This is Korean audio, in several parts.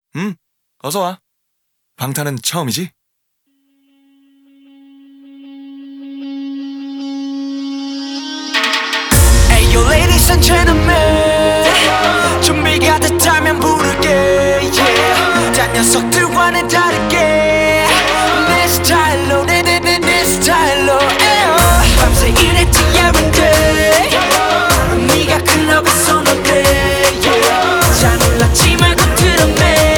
어서와. 방탄은 처음이지? Ayo ladies and gentlemen, 준비가 됐다면 부를게 yeah. 딴 녀석들과는 다르게 내 스타일로 내 스타일로 밤새 일했지 every day 네가 클럽에서 놀래 yeah. 잘 몰랐지 말고 들었네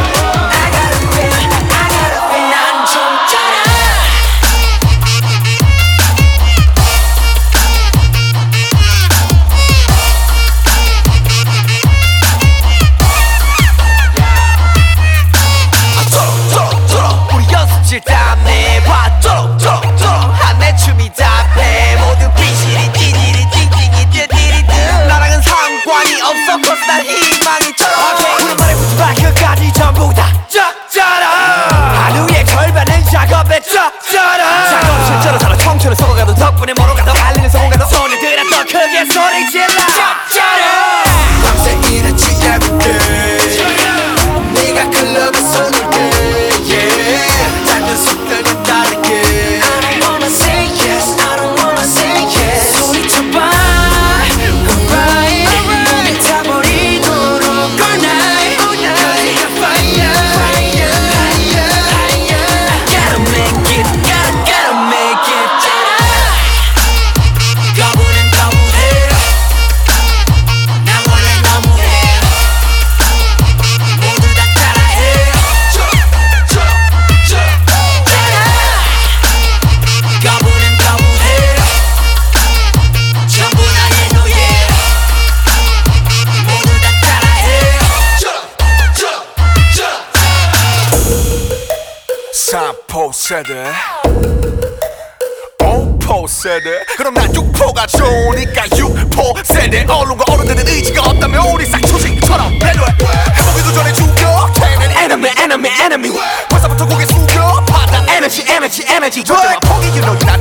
땀내 봐 쪼록쪼록 한내 춤이 답해 모두 비실이 띠디리 띵띵이 띠디리드 나랑은 상관이 없어 cause 난 희망이처럼 우리 말에 붙지 발끝까지 전부 다 쩍져라 하루의 절반은 작업에 쩍져라 작업 실제로 살아 청춘을 썩어가도 덕분에 멀어가도 달리는 성공가도 손을 들어 더 크게 소리 질러 쩍져라 밤새 일했지 everyday 네가 클럽에서 놀 때 yeah 녀석들과 다르게 I don't wanna say yes, I don't wanna say yes 소리쳐봐 alright 몸에 타버리도록 all night 여기가 fire fire fire I gotta make it, gotta make it 거부는 거부해 난 원래 너무해 모두 다 따라해 거부는 거부해 전부 나의 노예 모두 다 따라해 3포 세대 5포 세대 그럼 난 6포가 좋으니까 6포 세대 언론과 어른들은 의지가 없다면 우리 싹초식처럼 배려해 해보기도 전에 죽여 걔는 enemy 벌써부터 고개 숙여 받아 에너지 저들과 포기 you know you're not